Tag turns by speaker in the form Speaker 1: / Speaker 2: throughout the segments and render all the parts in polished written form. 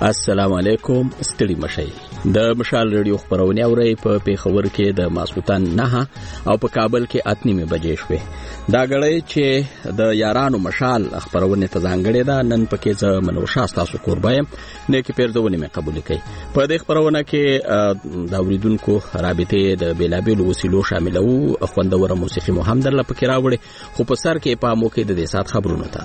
Speaker 1: السلام علیکم. ستړي مشئ. د مشال ریډیو خبرونه اوري په پیښور کې د ماسوتن 9 او په کابل کې 8:30 بجې شوه. دا غړی چې د یارانو مشال خبرونه ته ځانګړې ده. نن پکې ز منوشا تاسو قربایم نه کې پیرځونه مې قبول کړي. په دې خبرونه کې د اوریدونکو رابطې د بیلابیلو وسیلو شاملو خوندور موسیقي محمد الله پکې راوړي. خو په سر کې په موکې د دې سات خبرونه ته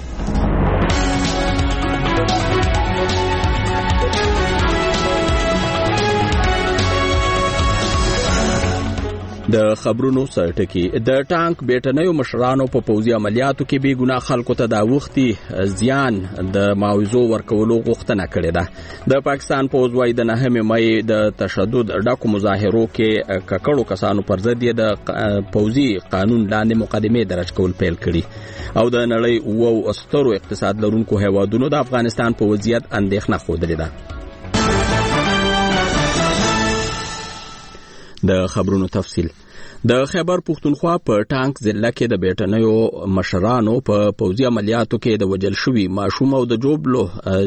Speaker 1: د خبرونو سرټکی د ټانک بیٹنیو مشرانو په پوځي عملیاتو کې بې ګناه خلکو ته د وختي زیان د معاوضو ورکولو غوښتنه کړې ده. د پاکستان پوځ وايي د 9 مې د تشدد ډاکو مظاهرو کې ککړو کسانو پر ضد د پوځي قانون لاندې مقدمه درج کول پیل کړي او د نړۍ او سترو اقتصاد لرونکو هیوادونو د افغانستان په وضعیت اندېښنه خوده ده. د خبرونو تفصیل د خیبر پختونخوا په ټانک ضلع کې د بیٹنیو مشرانو په پوځي عملیاتو کې د وجل شوی ماشوم او د جوبلو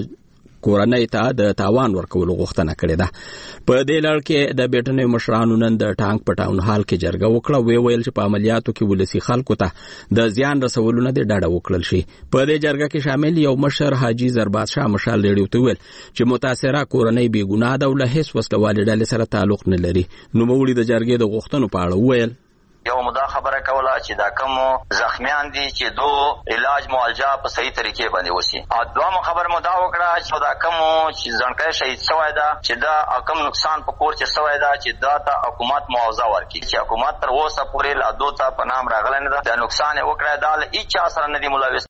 Speaker 1: کورنۍ ته د تاوان ورکولو غوښتنه کړې ده. په دې لړ کې د بیٹنیو مشرانو نن د ټانک په ټاون هال کې جرګه وکړه. ویل چې په عملیاتو کې ولسی خلکو ته د زیان رسولو نه د ډاډه وکړل شي. په دې جرګه کې شامل یو مشر حاجی زربات شاه مشال ریډیو ته ویل چې متاثره کورنۍ بې ګناه ده او له هیڅ وسلوالې ډلې سره تعلق نه لري. نو موړي د جرګې د غوښتنو په اړه ویل
Speaker 2: یو مدا خبره کوله چې دا کوم زخمیان دي چې دو علاج معالجه په صحیح طریقې باندې وسی. او دوه خبر مدا وکړه چې دا کوم چې ځنکه شهید شوی دا چې دا کوم نقصان په کور کې شوی دا چې دا ته حکومت معاوضه ورکړي چې حکومت تر اوسه پورې لا دوه په نام راغلی نه ده. د نقصان وکړه دا هیڅ اثر نه دی ملوث.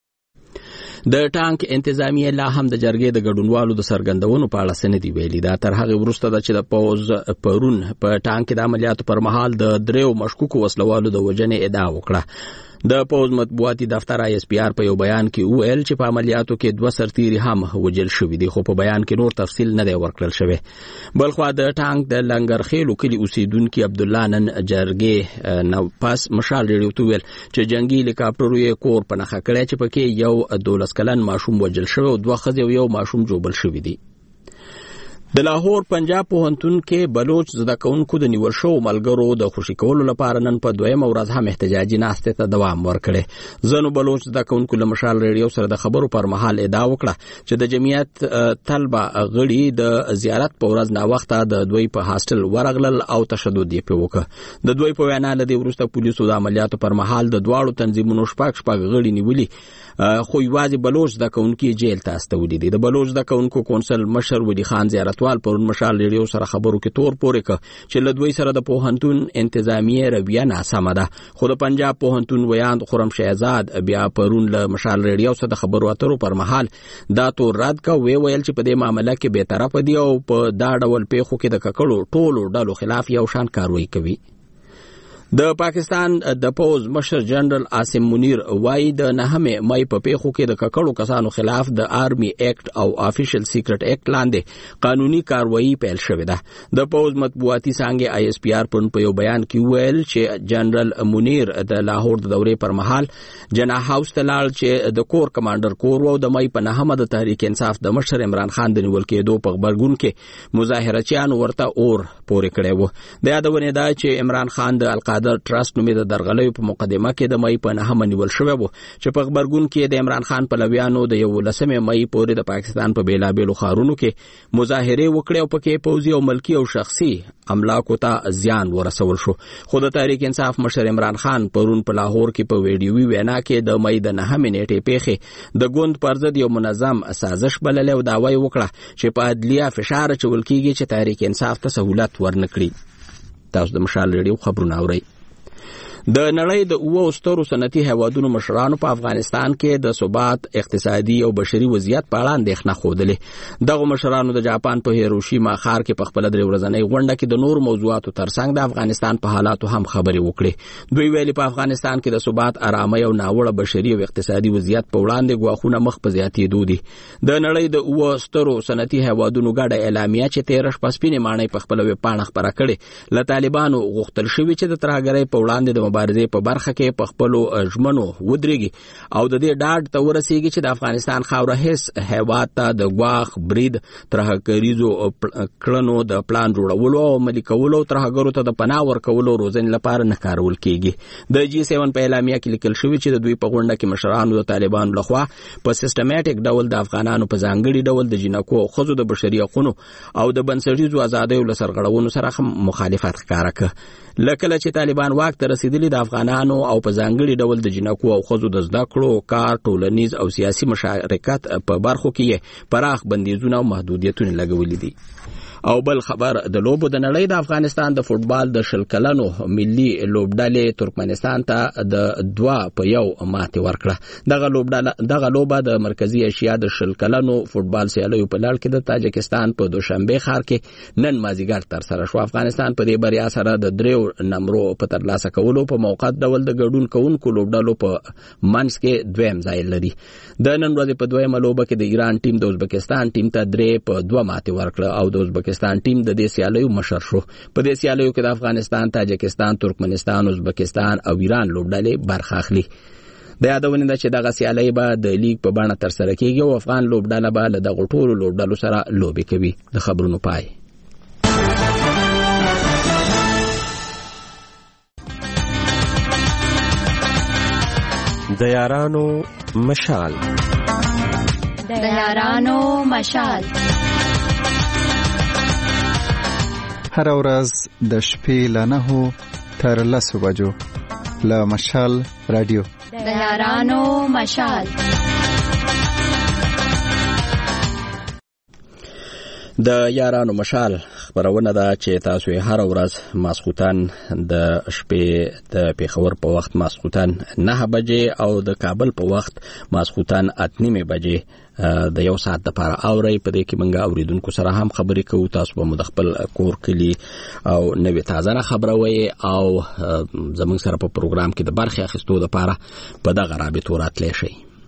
Speaker 1: د ټانک انتظامیه لا هم د جرګې د ګډونوالو د سرګندونو په اړه سندې ویلي ده. تر هغه وروسته د چې د پوز پرون په ټانک د عملیاتو پر مهال د دریو مشکوکو وسلوالو د وجنې ادعا وکړه. د پوز مطبوعاتي دفتر ISPR په یو بیان کې ویل چې په عملیاتو کې 2 سرتیري هم وجل شوي دي. خو په بیان کې نور تفصیل نه دی ورکړل شوی. بلخو د ټانک د لنګرخېلو کلی اوسیدونکو عبد الله نن جرګې نو پاس مشال ریډیو ته ویل چې جنگي هلیکاپټر یې کور په نخښه کړی چې پکې یو 12 کلن ماشوم وجل شوی او 2 ښځې او یو ماشوم جوبل شوی دي. د لاهور پنجاب پوهنتون کې بلوچ زده کوونکو د نیول شو ملګرو د خوشی کولو لپاره نن په 2مه ورځ هم احتجاجي ناستې ته دوام ورکړي. زنو بلوچ زده کوونکو له مشال ریډیو سره د خبرو پر مهال ادعا وکړه چې د جمعیت طلبه غړي د زیارت په ورځ نا وخت د دوی په هاستل ورغلل او تشدد یې وکړ. د دوی په وینا له دې وروسته پولیسو د عملیاتو پر مهال د دواړو تنظیمونو شپږ غړي نیولي خو یوازې بلوچ زده کوونکو جیل ته استولي دي. د بلوچ زده کوونکو کونسل مشر ولی خان زیارتوال پرون مشال ریډیو سره خبرو کې تور پورې ک چې له دوی سره د پوهنتون انتظامیه رویه ناسمه ده. خو د پنجاب پوهنتون ویاند خرم شهزاد بیا پرون له مشال ریډیو سره د خبرو اترو پر مهال دا تور رد کا ویل چې په دې معاملې کې به طرف دي او په دا ډول پیښو کې د ککړو ټولو ډلو خلاف یو شان کاروي کوي. د پاکستان د پوز مشر جنرال عاصم منیر وايي د 9 مې په پیښو کې د ککړو کسانو خلاف د آرمي ایکټ او افیشل سیکرټ ایکټ لاندې قانوني کاروایی پیل شوې ده. د پوز مطبوعاتي څنګه ISPR په یو بیان کې ویل چې جنرال منیر د لاهور د دورې پر مهال جناح هاوس ته لاړ چې د کور کمانډر کور او د مې په 9 د تحریک انصاف د مشر عمران خان د نیول کېدو په خبرګون کې مظاهرچیان ورته اور پورې کړی وو. د یادونه ده چې عمران خان د القاعده ټرست نومې د درغلۍ په مقدمه کې د مې په 9 نیول شوی وو چې په خبرګون کې د عمران خان پلویانو د 11 مې پورې د پاکستان په بیلابیلو ښارونو کې مظاهره وکړې او پکې پوځي او ملکی او شخصي املاکو ته زیان ورسول شو. خو د تحریک انصاف مشر عمران خان پرون په لاهور کې په ویډیوي وینا کې د مې د 9 نیټې پیښې د ګوند پر ضد یو منظم سازش بللې او دعوی وکړه چې په عدلیه فشار چول کېږي چې تحریک انصاف ته سہولت ورنکړي. تاسو د مشال ریډیو خبرونه اورئ. د نړۍ د اوو سترو صنعتي هیوادونو مشرانو په افغانستان کې د ثبات اقتصادي او بشري وضعیت په اړه اندېښنه خوده. دغه مشرانو د جاپان په هیروشیما ښار کې په خپل درې ورځنۍ غونډه کې د نور موضوعاتو ترڅنګ د افغانستان په حالاتو هم خبرې وکړې. دوی ویلي په افغانستان کې د ثبات، آرامۍ او ناوړه بشري او اقتصادي وضعیت په وړاندې ګواښونه مخ په زیاتېدو دي. د نړۍ د اوو سترو صنعتي هیوادونو ګډه اعلامیه چې 13 شپه سپینې ماڼۍ په خپل ویب پاڼه خپره کړې له طالبانو غوښتل شوی چې د ترهګرۍ په وړاندې د مبارزې په برخه کې په خپل ژمنو ودرېږي او د دې ډاډ ته ورسیږي چې د افغانستان خاوره هیڅ هیواد ته د ګواښ برید ترهګریزو کړنو د پلان جوړولو او عملي کولو ترهګرو ته د پناه ورکولو روزنې لپاره نه کارول کیږي. د G7 په اعلامیه کې لیکل شوی چې د دوی په غونډه کې مشرانو د طالبانو لخوا په سیستماتیک ډول د افغانانو په ځانګړي ډول د جنکو او ښځو د بشري حقوقو او د بنسټیزو آزادیو له سرغړونو سره مخالفت ښکاره کړ. لکه چې طالبان واک ته رسیدلي د افغانانو او په ځانګړي ډول د جنکو او ښځو د زده کړو، کار، ټولنیز او سیاسي مشارکت په برخو کې پراخ بندیزونه او محدودیتونه لګولي دي. او بل خبر د لوبو د نړۍ د افغانستان د فوتبال د 20 کلنو ملي لوبډلې ترکمنستان ته د 2-1 ماتې ورکړه. دغه لوبه د مرکزی اسیا د 20 کلنو فوتبال سیالیو په لړ کې د تاجکستان په دوشنبه ښار کې نن مازیګر تر سره شو. افغانستان په دې بریا سره د 3 نمبرو په ترلاسه کولو په موقت ډول د ګډون کوونکو لوبډلو په منځ کې دویم ځای لري. د نن ورځې په دویمه لوبه کې د ایران ټیم د ازبکستان ټیم ته 3-2 ماتې ورکړه او د ازبکستان ټیم د دې سیالیو مشر شو. په دې سیالیو کې د افغانستان، تاجکستان، ترکمنستان، ازبکستان او ایران لوبډلې برخه اخلي. د یادونه ده چې دغه سیالي به د لیګ په بڼه تر سره کیږي او افغان لوبډله به له دغه ټولو لوبډلو سره لوبې کوي. د خبرونو پای.
Speaker 3: د یارانو مشال.
Speaker 4: د یارانو مشال.
Speaker 5: هر ورځ د شپې له 9 تر 10 بجو له مشال رادیو.
Speaker 4: د یارانو مشال.
Speaker 1: د یارانو مشال خبرونه ده چې تاسو یې هر ورځ ماسخوتن د شپې د پیښور په وخت ماسخوتن 9 بجې او د کابل په وخت ماسخوتن 8:30 بجې د یو ساعت لپاره اوري. په دې کې موږ اوریدونکو سره هم خبرې کوو. تاسو به د خپل کور کلی او نوې تازه خبره وي او زموږ سره په پروګرام کې د برخه اخیستو لپاره په دغه رابطه راتلی شئ.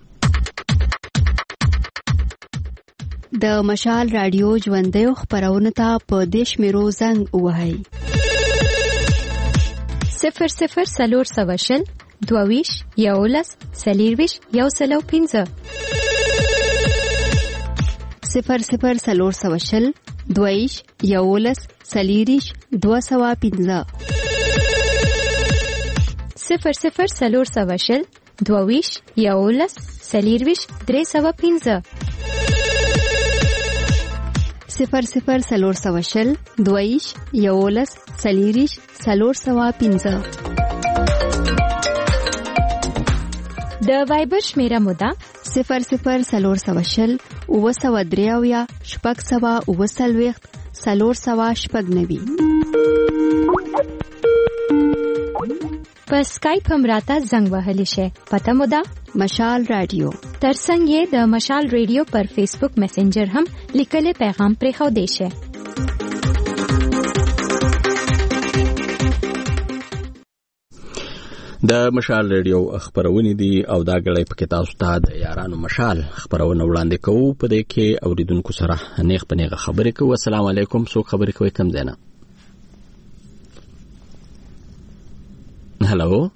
Speaker 6: د مشال رادیو ژوندۍ خبرونه ته په دیش میرو زنګ وهي
Speaker 7: 00 سلور سواشل دوویش یولس سلیرویش یوسلو 15
Speaker 6: 00 سلور سواشل دوویش یولس سلیریش 215
Speaker 7: 00 سلور سواشل دوویش یولس سلیرویش 315
Speaker 6: 00 سلور سواشل دویش یولس سلیریش 315
Speaker 7: د وایبر شمیره موده
Speaker 6: 00 سلور سواشل اوسودریاویا شپږ سوا اوسلويخت سلور سوا شپږنوي.
Speaker 7: په سکایپ هم راته زنګ وهلی شي. پته موده
Speaker 6: مشال رادیو.
Speaker 7: ترڅنګ یې د مشال رادیو پر فیسبوک میسنجر هم لیکل پیغام پرې خو دی شي.
Speaker 1: د مشال رادیو خبرونه دي او دا غړې پکې تاسو ته د یارانو مشال خبرونه وړاندې کوو. په دې کې اوریدونکو سره نیغ په نیغه خبرې کوو. السلام علیکم. څوک خبرې کوي کوم ځای نه؟ هلو.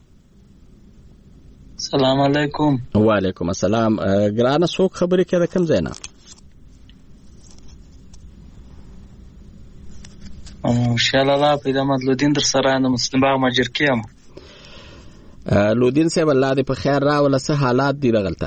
Speaker 8: السلام علیکم.
Speaker 1: وعلیکم السلام. ګرانه څوک خبرې کوي کوم ځای نه؟
Speaker 8: انشاءالله پیدا مدلودین در سره د مسلم باغ ماجرکیم.
Speaker 1: لودین صاحب الله دې په خیر راوله. څه حالات دي رغلته؟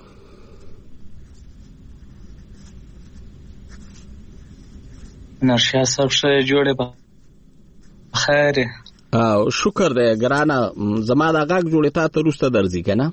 Speaker 8: نرشیا صاحب شه جوړه په خیر.
Speaker 1: شکر دی ګرانه. زما دا غاګ جوړه تا ته روسته درځي کنه.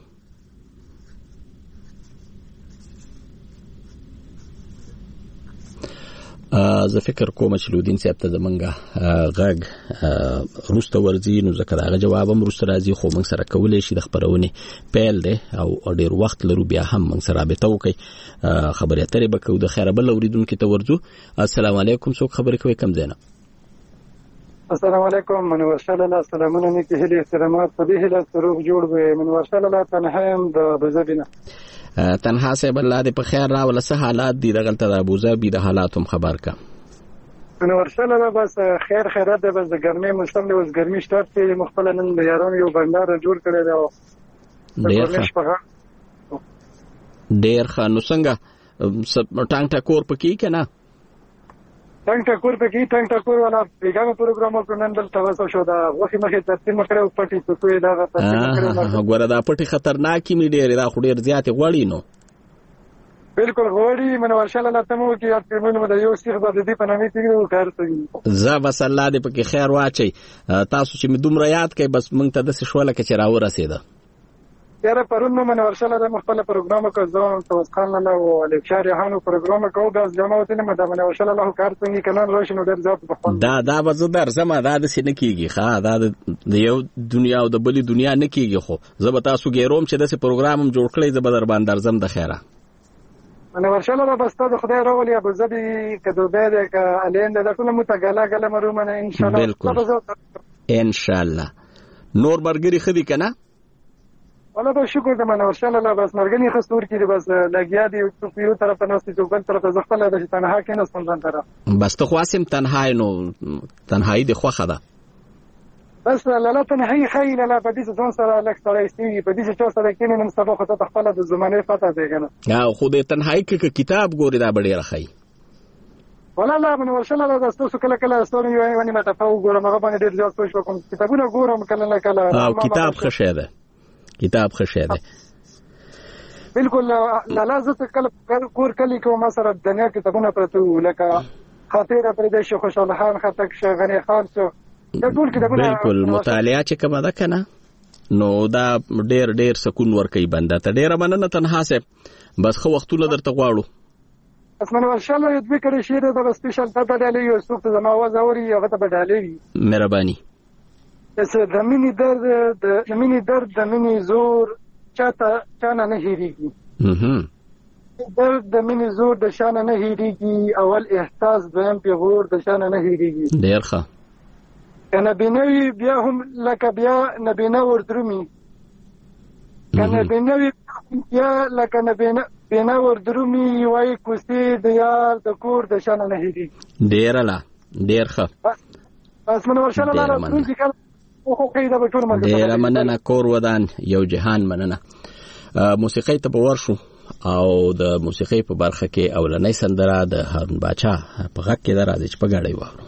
Speaker 1: زه فکر کوم چې لودین صاحب ته زمونږه غږ روسته ورځي نو ځکه دغه جواب هم روسته راځي. خو موږ سره کولی شي د خبرونه پیل دی او ډیر وخت لرو بیا هم موږ سره رابطه وکړي خبرې اترې به کوو. د خیره بل اوریدونکو ته ورځو. السلام علیکم. څوک خبرې کوي کوم ځای نه؟
Speaker 9: السلام علیکم. من ورشل الله سلامونه نیکی هلی احترامات په دې هله سروغ جوړ وي. من ورشل الله تنهایم د ابوظبی.
Speaker 1: تنها صاحب الله دې په خیر راوله. څه حالات دي دغلته د ابوظبی د حالاتم خبر کا؟
Speaker 9: نو ورسره بس خیر خیرات ده. بس د ګرمۍ موسم دی، اوس ګرمي شته چې مخبل نن د یارانو یو بندر جوړ کړی دی.
Speaker 1: ډیر ښه. نو څنګه ټانګ ټکور پکې که نه؟
Speaker 9: ټانګ ټکور پکې ټانګ ټکور والا بیګا پروګرام وکړ نن دلته وسو شو دا وخت مخې ترتیب کړو پټي څه دا غته
Speaker 1: ګوره دا پټي خطرناکې می ډیر دا خو ډیر زیات غوړی نو
Speaker 9: بالکل غوړی من ورشل الله تمو کې یاد کړم د یو سیخ د دې په نامې تیرو کار کوي. ز
Speaker 1: بس الله دې پکې خیر واچي. تاسو چې می دومره یاد کړئ بس مونږ ته د شوله کې چر اورسیده
Speaker 9: یاره پرون من ورشل د مخبل پروګرام کو ځون توسخان نه او لکشاري هانو پروګرام کو د جماعت نه مده من ورشل الله کار کوي کنه روشنو ډیر ځات په
Speaker 1: دا بزدار زما دا د سینې کیږي ښا دا د یو دنیا او د بلی دنیا نه کیږي. خو زه به تاسو ګیروم چې د پروګرام جوړ کړی زه به در باندې درځم د خیره.
Speaker 9: انا ورشل الله بس ته خدای راولي ابو ظبي کدو به د ک الین د ټول متګلا ګل مرومنه ان شاء الله.
Speaker 1: بالکل ان شاء الله. نور برګری خدي کنه
Speaker 9: ولا به شکر د من ورشل الله بس مرګنی خستور کړي بس لګیا دی په یو طرف نه ستې جو بل طرف ځخله د تنها کې نه څنګه طرف
Speaker 1: بس ته خواسم تنهایی نو تنهایی د خوخه ده
Speaker 9: بس لا تنهایی خیل لا په دې ځون سره لک سره استوي په دې چې سره کې نن سبا خو ته خپل د زمانه پته دی کنه.
Speaker 1: یا خو د تنهایی کې کتاب ګوري دا ډیر ښه
Speaker 9: ولا لا من ورشل الله د تاسو کله کله ستوري یو نه متفاو ګورم هغه باندې ډیر ځات پوښ وکم کتابونه ګورم کله کله
Speaker 1: کتاب ښه ده کتاب ښه ده
Speaker 9: بالکل. لا زه کله کور کلی کوم سره دنیا کتابونه پرته لکه خاطره پر دې شو خوشاله خان خطک غنی خان سو ټول کتابونه
Speaker 1: بالکل مطالعه چې کومه ده کنه نو دا ډیر سکون ورکوي بنده ته. ډیر مننه تنها سه بس خو وختونه درته غواړو.
Speaker 9: اسمن ورشل الله دې کړی شی دا سپیشل ته بدلې یو څوک زما आवाज اوري هغه ته بدلې
Speaker 1: مهرباني.
Speaker 9: د مینې درد د مینې زور چانه نه هېرېږي. درد د مینې زور د شانه نه هېرېږي. اول احساس دویم پیغور د شانه نه هېرېږي.
Speaker 1: ډېر ښه.
Speaker 9: که نبینوي بیا هم لکه بیا نبینه وردرومي که نبینوي بیا لکه نبینه وردرومي وایي کوڅې د یار د کور د شانه نه هېرېږي.
Speaker 1: ډېره لا ډېر ښه.
Speaker 9: بس من ورشل الله
Speaker 1: ډیره مننه. کور ودان یو جهان مننه. موسیقۍ ته به ورشو او د موسیقۍ په برخه کې اولنۍ سندره د هارون باچا په غږ کې ده راځي چې په ګاډۍ واورو.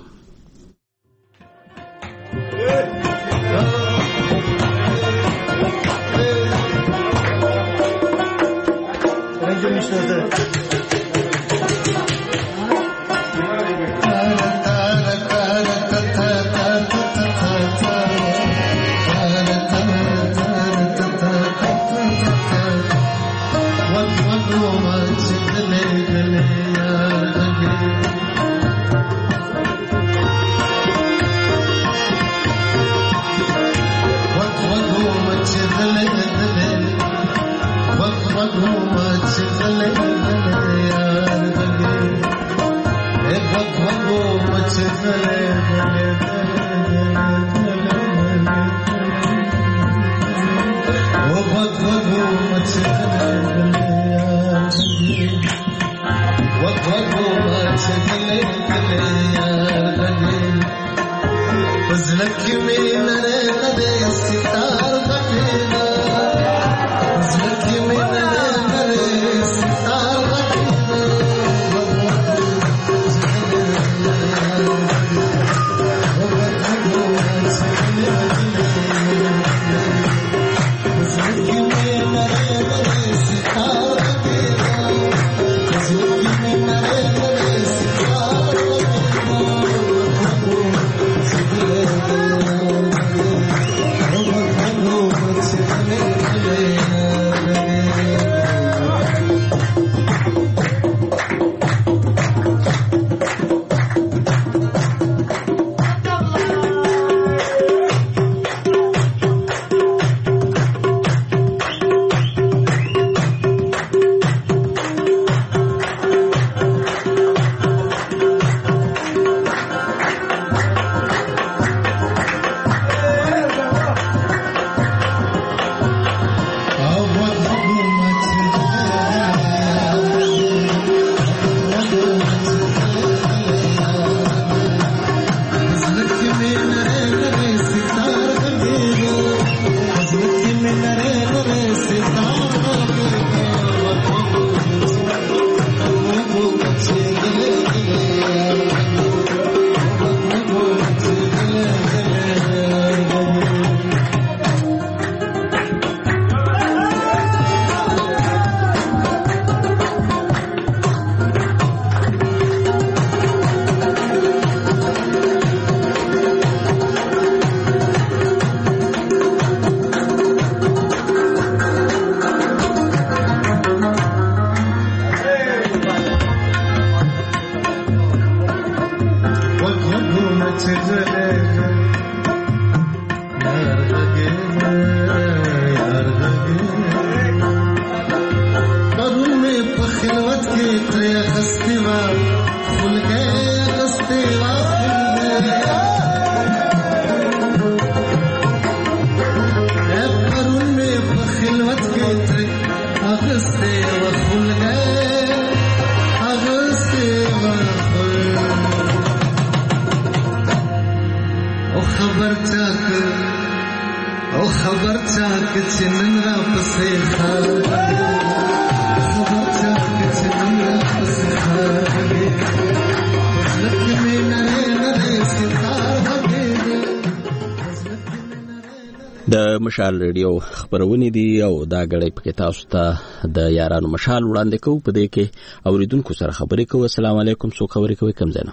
Speaker 1: د مشال ریډیو خبرونه دي او دا غړې په تاسو ته د یارانو مشال وړاندې کوو په دې کې اوریدونکو سره خبرې کوو. السلام علیکم، څو خبرې کوي کم زنه؟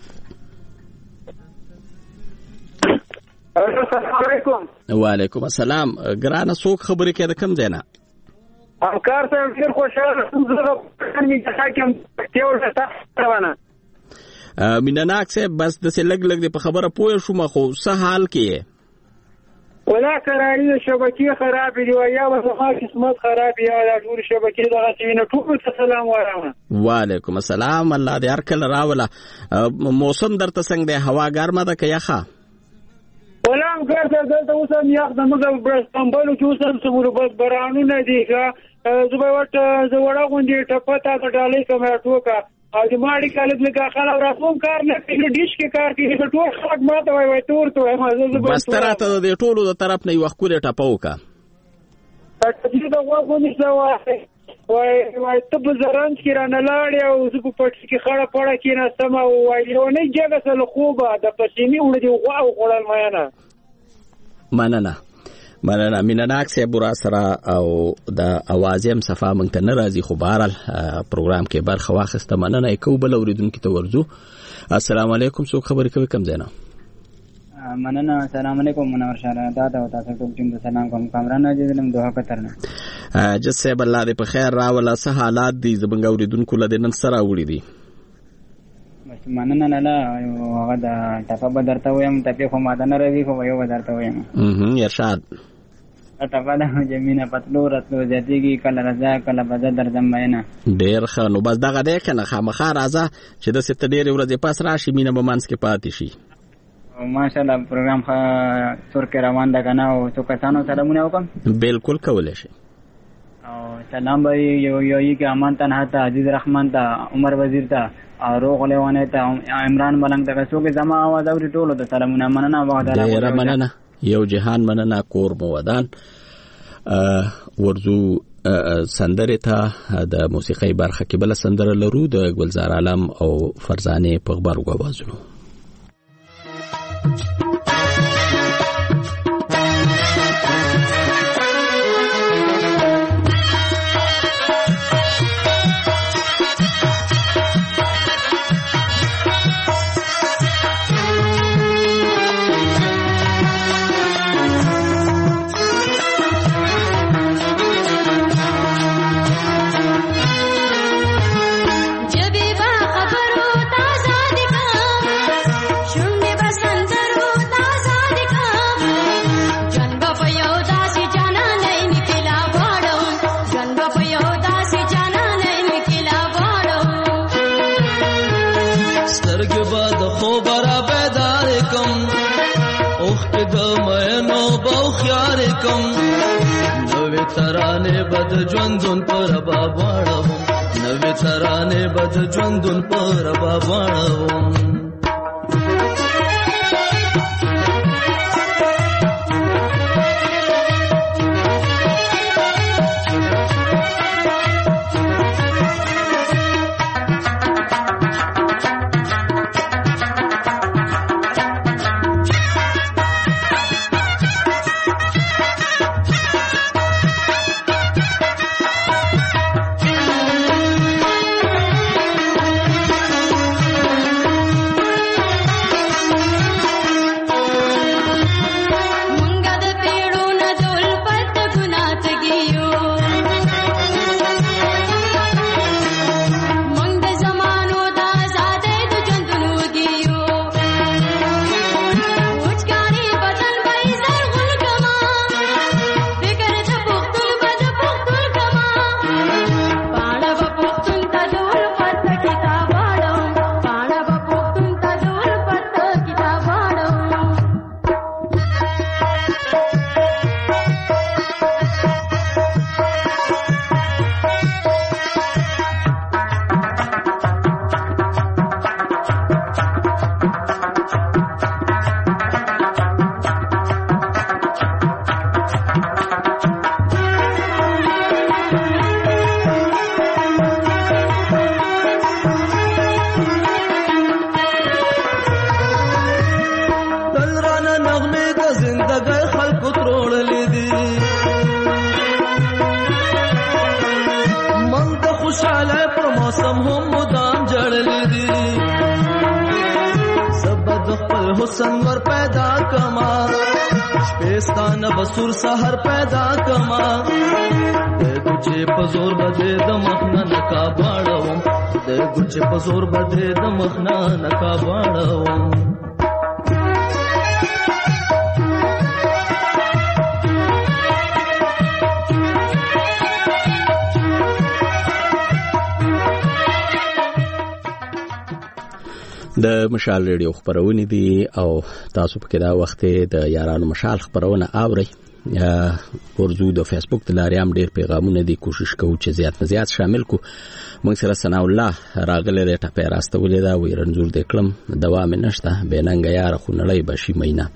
Speaker 9: السلام علیکم.
Speaker 1: وعلیکم السلام. ګرانه څوک خبرې کوي د کم زنه؟
Speaker 9: همکار صاحب ډیر خوشاله سم زه په حاکم یو څه روانه
Speaker 1: مینناک صاحب بس د سلګ لګ په خبره پوه شوم خو څه حال کې
Speaker 9: ولا کرایي شبکې خراب دي یا وسه قسمت خراب یا د ټول شبکې دغه سینه ټول ته سلام وایم.
Speaker 1: وعلیکم السلام. الله دې هر کله راوله. موسم درته څنګه دی؟ هوا ګرمه ده که یخه؟
Speaker 9: ولا هم ګرځه دلته اوس هم یخ ده موږ برستانبلو کې اوس هم څومره بس بارانونه دي ښه زه به ورته زه وړه غوندې ټپه تا ته ډالۍ کوم ټوکه او د ماړي کالج لږه خلک راسوم کار نه کوي ډیش کې کار کوي ټول خلک ماته وایي تور ته وایم
Speaker 1: بس تراته د ټولو د طرف نه یو ښکلې ټپه وکړه
Speaker 9: چې د غوږونې څه وایي ته په زرنج کې رانه لاړې او زه په پټي کې خړه پړه کېناستم او وایي یونۍ جګه څه له خوبه د پسیني وړه دې غوا وخوړل
Speaker 1: مننه مینناک صاحب را سره او د اواز هم صفه مونږ ته نه راځي خو بهرحال پروګرام کې برخه واخیسته. مننه یې کوو. بل اوریدونکي ته ورځو. السلام علیکم، څوک خبرې کوي کم ځای نه؟
Speaker 10: مننه. السلام علیکم منور شاه دا د تاسو ټول ټیم ته سلام کوم. کامران جزلم دوه کترنه
Speaker 1: جس صاحب الله دې په خیر راوله. څه حالات دي زموږ اوریدونکو له نن سره وړي دي؟
Speaker 10: مننه نه هغه د ټپه به درته وایم ټپې خو ماده نه راځي خو یو به درته وایم.
Speaker 1: ارشاد
Speaker 10: ټپه ده جمینه پتلو راتلو زیاتېږي کله راځه کله به زه درځم مینه.
Speaker 1: ډېر ښه. نو بس دغه دی که نه خامخا راځه چې داسې ته ډېرې ورځې پس راشي مینه به منځ کې پاتې شي.
Speaker 10: ماشاءالله پروګرام ښه تور کې روان ده که نه او څو کسانو سلامونه وکړم؟
Speaker 1: بالکل کولی شي.
Speaker 10: او سلام به یو که امان تنها ته عزیز رحمان ته عمر وزیر ته او روغ لیوانی ته عمران ملنګ ته څوک زما آواز اوري ټولو ته سلامونه. مننه.
Speaker 1: ډېره مننه. یو جهان مننه. کور مو ودان. ورځو سندرې ته د موسیقۍ برخه کې بله سندره لرو د ګلزار عالم او فرزانې په غبرګو اوازونو.
Speaker 11: ترانه بد ژوندون پر باباړو نوې ترانه بد ژوندون پر باباړو. ډګر خلکو تروړلې دي مونږ د خوشاله پر موسم هم مدام جړلې دي سبد خپل حسن ور پیدا کما شپستان بسور سحر پیدا کما گچے پزور بدے دمخنا نکا باڑوم دے گچے پزور بدے دمخنا نکا باڑوم
Speaker 1: د مشال ریډیو خبرونه دي او تاسو په دا وخت د یارانو مشال خبرونه اورئ ورزو د فیسبوک د لارې هم ډېر پیغامونه دي کوشش کوو چې زیات نه زیات شامل کو موږ سره ثنا الله راغله د ټپه راستولې دا وی رنزور د کلم دوام نشته بیننګ یار خو نړۍ بشي مینا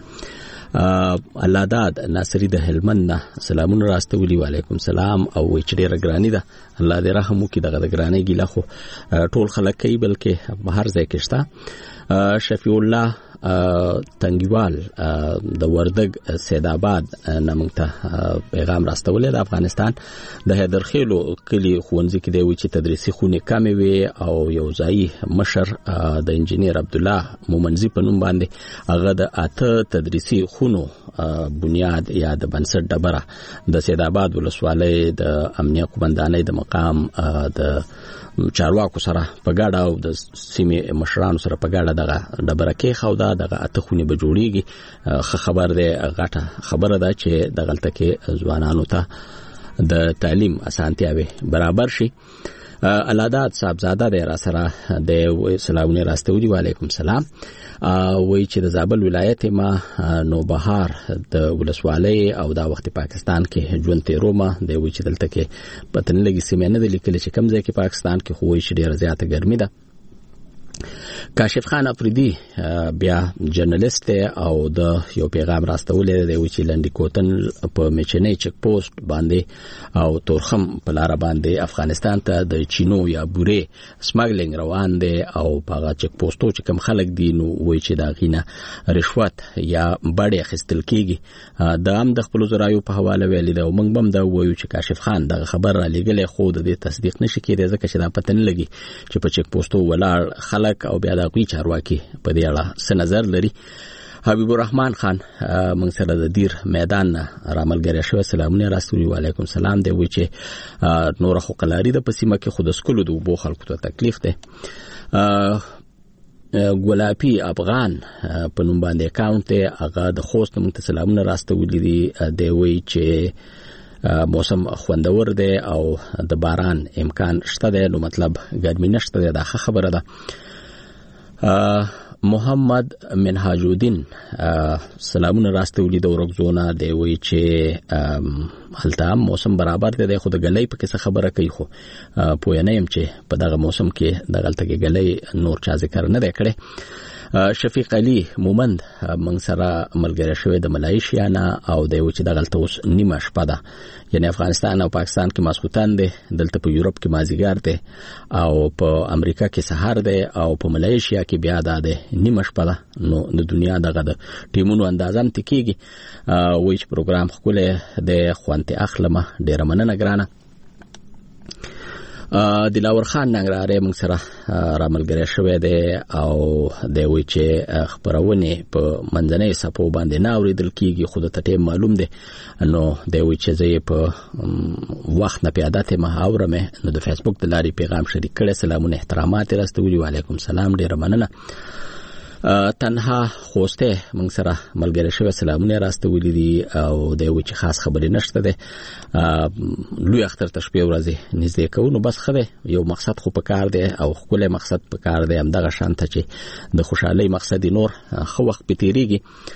Speaker 1: الله داد ناصری د هلمند سلامونه راستولي وعلیکم سلام او چې ډېر ګرانی ده الله دې رحم وکړي دغه ګرانی ګیله خو ټول خلک کوي بلکې بهر ځای کې شته شفیع الله تنګیوال د وردګ سید آباد نامنګته پیغام راستولې د افغانستان د حیدرخیلو کلی خونځي کې دی چې تدریسي خونه کمې وي او یو ځای مشر د انجنیر عبد الله مومنزي په نوم باندې هغه د اته تدریسي خونو بنیاد یا د بنسټ ډبره د سید آباد ولسوالۍ د امنیه قومندانۍ د مقام د چارواکو سره په ګډه او د سیمې مشرانو سره په ګډه دغه ډبره کې خوده دغه اته خونې به جوړیږي خبر ده غټه خبره ده چې دغه تلکه ځوانانو ته د تعلیم اسانتیاوي برابر شي علادات صاحبزاده د را سره د سلامونه راستولي وعلیکم سلام وای چې د زابل ولایت ما نوبهار د ولسوالۍ او دا وخت پاکستان کې ژوند تیرومه د وای چې دلته کې پتن لګي سیمه نه د لیکل چې کم ځای کې پاکستان کې خو وای چې ډیره زیاته ګرمي ده کاشف خان افریدی بیا جرنالست او د یو پیغام راستولې دی چې لنډی کوتن په میچنې چک پوسټ باندې او تورخم په لار باندې افغانستان ته د چینو یا بورې سمګلینګ روان دی او په چک پوسټو چې کم خلک دي نو وایي چې دا غینه رشوت یا بډې خستل کیږي د هم د خپل زرايو په حواله ویل دی او موږ بم دا وایو چې کاشف خان دا خبر را لګلې خو د تصدیق نشي کېدای ځکه چې دا پتن لګي چې په چک پوسټو ولاړ خلک او بیا د کوي چارواکي په دې اړه څه نظر لري حبیب الرحمن خان موږ سره د دیر میدان راملګری شو سلامونه راستوري وعلیکم سلام دی و چې نور خو قلاری د پسیمه کې خود اسکول د بو خلکو ته تکلیف ده ګلابي افغان په نوم باندې اکاونټ ته هغه د خوست موږ ته سلامونه راستوري دي دی وی چې موسم خوندور دی او د باران امکان شته دی نو مطلب ګرمي نشته دی دا خبره ده محمد منهاج الدین سلامونه راستولي د ورغزونه دی وی چې هلته موسم برابر دی خو د غلې په څه خبره کوي خو پوه نه يم چې په دغه موسم کې د غلطه کې غلې نور چا ذکر نه دی کړی شفیق علی مومند من سره ملګری شوی د ملایشیا نه او د یو چې د غلطه اوس نیمه شپه ده یعنی افغانستان او پاکستان کې ماسخوتان دي دلته په یورپ کې مازیګر دي او په امریکا کې سحر دي او په ملایشیا کې بیا ده نیمه شپه ده نو د دنیا دغه د ټیمونو اندازم تکیږي وایي چې پروګرام خپل د خوانته اخلمه ډیره مننه ګرانه دلاور خان ننګرهار موږ سره راملګری شوی دی او د وی چې خبرونه په منځنۍ صفو باندې نه اوریدل کیږي خود ته ټیم معلوم دی نو د وی چې زه په وخت نه پیاده ته محاوره مې نو د فیسبوک د لارې پیغام شریک کړی سلامونه احترامات راستولي وعلیکم سلام ډیر مننه تنها خوسته موږ سره ملګری شوی سلامونه راستولي دي او د یو چې خاص خبرې نشته ده لوی اختر تشبيه ورځي نږدې کوو نو بس خله یو مقصد خو په کار دی او خپل مقصد په کار دی هم دغه شانته چې د خوشحالي مقصد نور خو وخت پتیریږي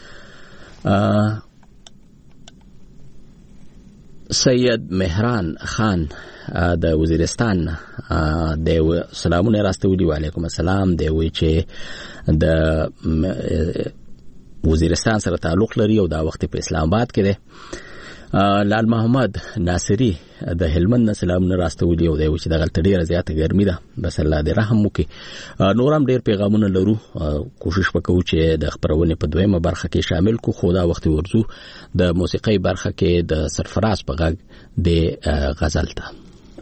Speaker 1: سید مهران خان د وزیرستان د سلامونه راستولي وعلیکم السلام دی وی چې د وزیرستان سره تعلق لري او دا وخت په اسلام آباد کې دی لال محمد ناصری د هلمند سلام نه راستولي او دی چې د غلط ډیره زیاته ګرمي ده بس الله دې رحم وکړي. نورم ډیر پیغامونه لرو کوشش وکړو چې د خبرونه په دویمه برخه کې شامل کو خو دا وخت ورزو د موسیقي برخه کې د سرفراز په غږ د غزل ته.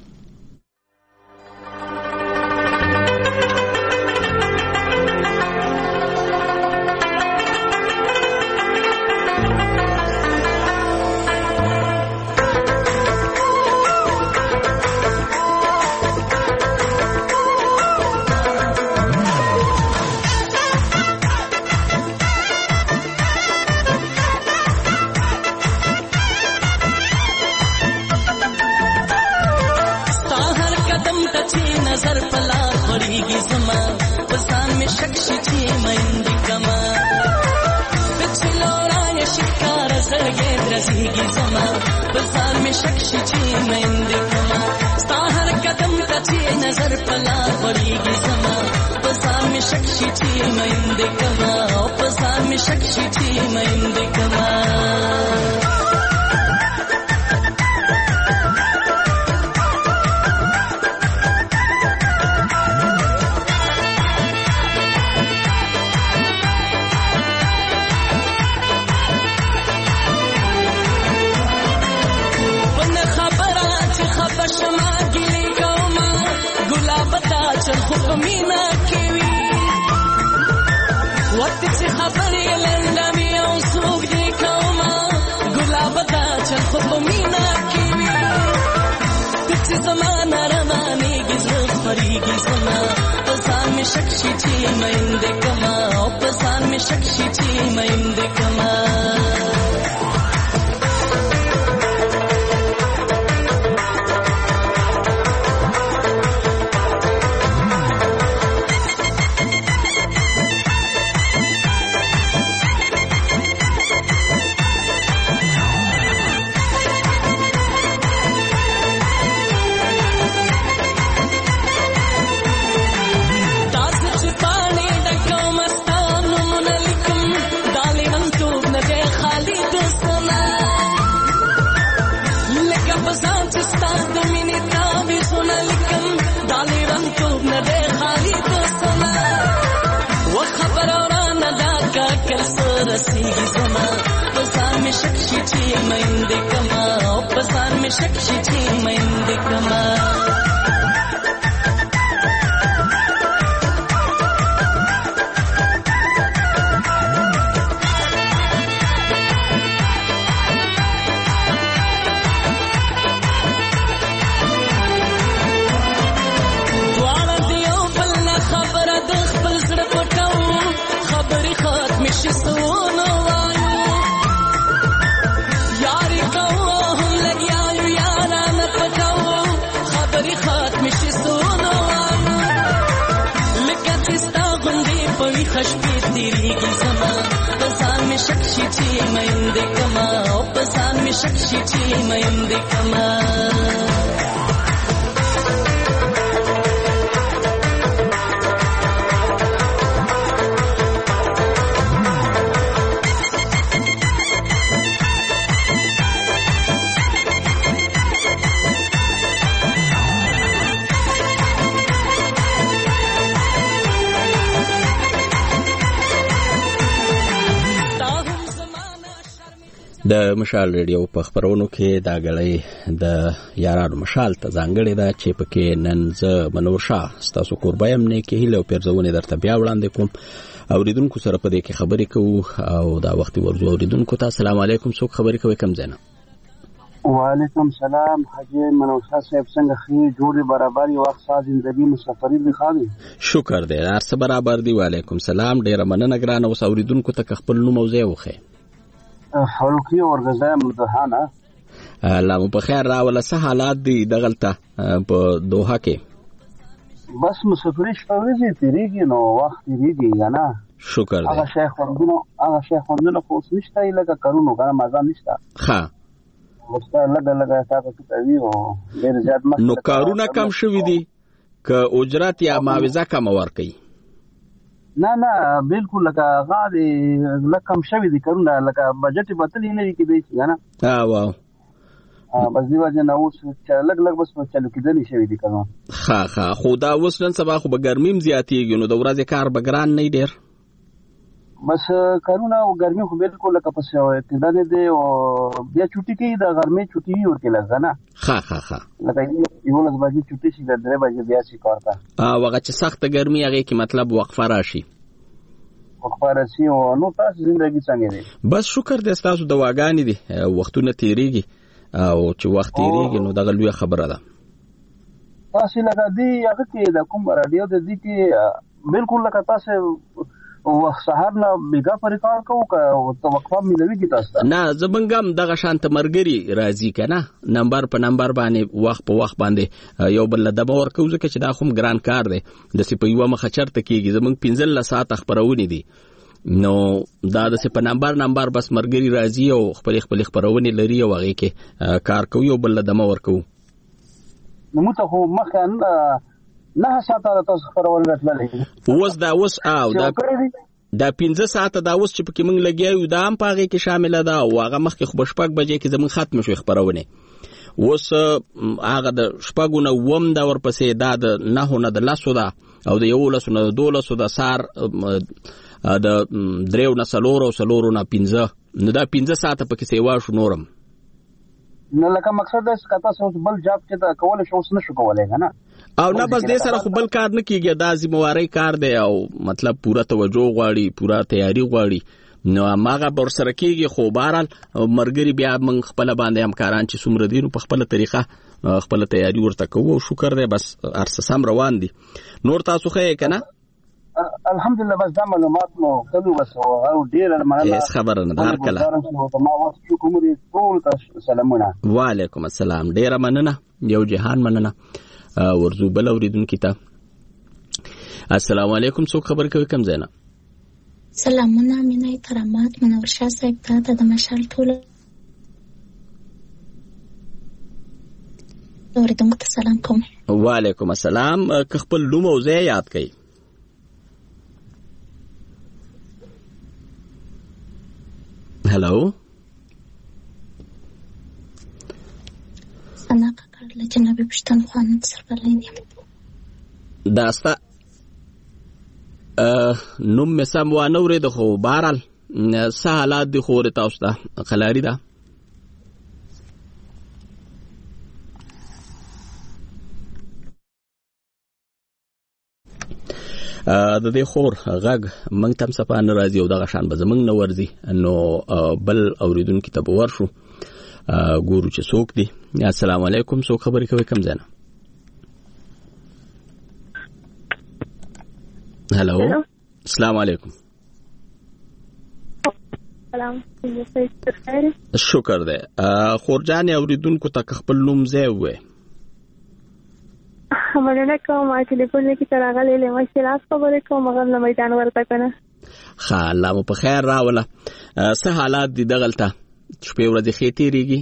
Speaker 1: د مشال ریډیو په خبرونو کې دا غړې د یارانو مشال ته ځانګړې ده چې پکې نن زه منور شاه ستاسو قربایم نه کې هله پیرزونه درته بیا وړاندې کوم اوریدونکو سره په دې کې خبرې کوو او دا وخت ورزو اوریدونکو ته السلام علیکم څوک خبرې کوي کم زنه
Speaker 12: وعلیکم سلام حاجی منور شاه صاحب څنګه خې جوړې برابر یو وخت ساز زندگی مسافری دی خالي
Speaker 1: شکر دی هر څه برابر دی وعلیکم سلام ډیر مننه ګرانه اوس اوریدونکو ته خپل نوم او ځای وخه
Speaker 12: فاروقی ورغزا مدهانه
Speaker 1: الله په خیر راوله څه حالات دي دغلته په دوحه کې
Speaker 12: بس مسافری شپه ورځې تیریږي نو وخت تیریږي یا نه
Speaker 1: شکر دی
Speaker 12: هغه شیخ خوندونه خو نشته لکه کارونو کنه مزه نشته
Speaker 1: ښه
Speaker 12: ورته لګه تاسو ته وی او ډیر زیات مخ
Speaker 1: نو کارونه کم شوي دي که اجرت یا معاوضه کم ورکړي
Speaker 12: نه بالکل لکه غاړي لکم شوی دي کارونه لکه بجټ بتلی نه کی دی کنه
Speaker 1: واو
Speaker 12: بس دی وجه نه اوس چې لګ بس په چلو کېدلی شوی دي کنه.
Speaker 1: ها خو دا اوس نن سبا خو به ګرمیم زیاتېږي نو د ورځې کار به ګران نه ډېر.
Speaker 12: بس کارونه او ګرمي خو بالکل لکه پس ابتدا دی او بیا چوټي کې د ګرمي چوټي ورته لګا نه.
Speaker 1: ها
Speaker 12: لکه یو لږ باندې چوټي شي د 3 بجې بیا شي کار تا.
Speaker 1: وغه چې سخت ګرمي هغه کې مطلب وقفه راشي.
Speaker 12: او نو تاسو ژوندۍ څنګه دي؟
Speaker 1: بس شکر دې تاسو دواګانې دي وختونه تیریږي او چې وخت تیریږي نو دغه لوی خبره ده.
Speaker 12: تاسو لکه دی هغه کې د کوم رادیو د دې کې بالکل لکه تاسو او سهار نه بیګا پر کار کوو او توقع ملوي کی تاسو
Speaker 1: نه زبنګم دغه شانت مرګري راځي کنه نمبر په نمبر باندې وخت په وخت باندې یو بل د باور کوو چې دا کوم ګران کار دی د سی په یو مخه چرته کیږي زمنګ 15 ساعت خبرونه دي نو دا د سی په نمبر بس مرګري راځي او خپل خبرونه لري او هغه کې کار کوي یو بل د باور کوو
Speaker 12: نو مت خو مخه نه ساته تاسو خبرول راتللې
Speaker 1: اوس او دا 15 ساعته دا اوس چې پکې موږ لګیاو دا هم پاغه کې شامل ده او هغه مخکې خو بشپک بجې کې زمون ختم شو خبرونه اوس هغه د شپګونه ووم دا ورپسې دا د نه نه د لاسو دا او د یو لاسو نه د 12 د سار د دریو نه سلورو نه 15 نو دا 15 ساعته پکې سیوا شو نورم
Speaker 12: نو لکه مقصد دا چې تاسو بل جاب چې دا کول شو اوس نشو کولای کنه
Speaker 1: او نه بس دې سره خو بل کار نه کیږي دا ذمہواری کار دی او مطلب پورا توجه غواړي پورا تیاری غواړي نو ماغه بر سره کیږي خو بهرال مرګري بیا من خپل باندې همکاران چې څومره دي نو په خپل طریقه خپل تیاری ورته کوو شکر دی بس ارسه سم روان دي نور تاسو خې کنه
Speaker 12: الحمدلله بس دا معلومات مو کلو بس او ډیر مننه
Speaker 1: هیڅ خبره نه دار کله
Speaker 12: ما واسه شو کوم دي ټول تاسو سلامونه
Speaker 1: وعلیکم السلام ډیر مننه یو جهان مننه ورزو بل اوریدونکو ته السلام علیکم څوک خبر کوي کم زینا
Speaker 13: سلامونه مینه کرامات منور شاه صاحب ته د مشال ټول اوریدونکو ته سلام کوم
Speaker 1: وعلیکم السلام که خپل نوم او ځای یاد کړئ هلو
Speaker 13: سناقه کارله جنابی پشتن خوانم سربلینیم
Speaker 1: داستا نوم مسام وانوری ده خو بارال سهالات دی خوری تاوستا خلاری ده د دې خور غږ منګ تم صفان راځي او دغه شان به زمنګ نه ورځي نو بل اوریدونکو ته به ورشو ګورو چې څوک دی السلام علیکم څوک خبرې کوي کم ځنه هلو السلام علیکم
Speaker 14: سلام
Speaker 1: شکر دی خورجان اوریدونکو ته خپل نوم ځای وې
Speaker 14: مننه کوم ما ټلیفون کې تراغلې له مشلاس خبرې کوم مغل نه میدان ورته کنه
Speaker 1: ښه الله مو په خیر راوله څه حالات دي دغلته شپې ورځې ښې تیریږي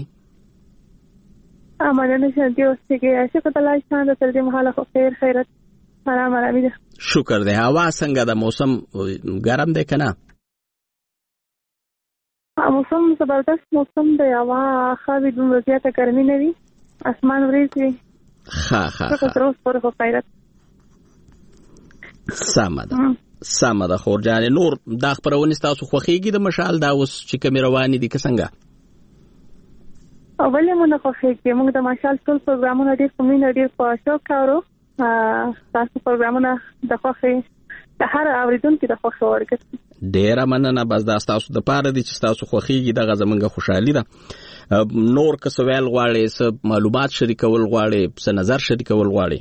Speaker 14: مننه شانتي اوس کې شکر الله شان د تل دې مهاله خو خیرت سلام علیکم
Speaker 1: شکر دی هوا څنګه د موسم ګرم دی کنه
Speaker 14: موسم زبردست موسم دی هوا خو دومره زیاته ګرمي نه وي اسمان وریځ وي
Speaker 1: سامه ده خورجان نور دا خبرونه تاسو خوخیږي د مشال دا اوس چې کوم رواني دي څنګه
Speaker 14: اولې مونږ خوخیږي موږ د مشال ټول پروګرامونه ډېر کومین ډېر په شوق کارو تاسو پروګرامونه د خوخي د هر اوریدونکو د خوښ ورکړي
Speaker 1: ډېر مننه بس دا تاسو د پاره دي چې تاسو خوخیږي دغه زمونږه خوشحالي ده نور که سوال غواړي څه معلومات شریکول غواړي څه نظر شریکول غواړي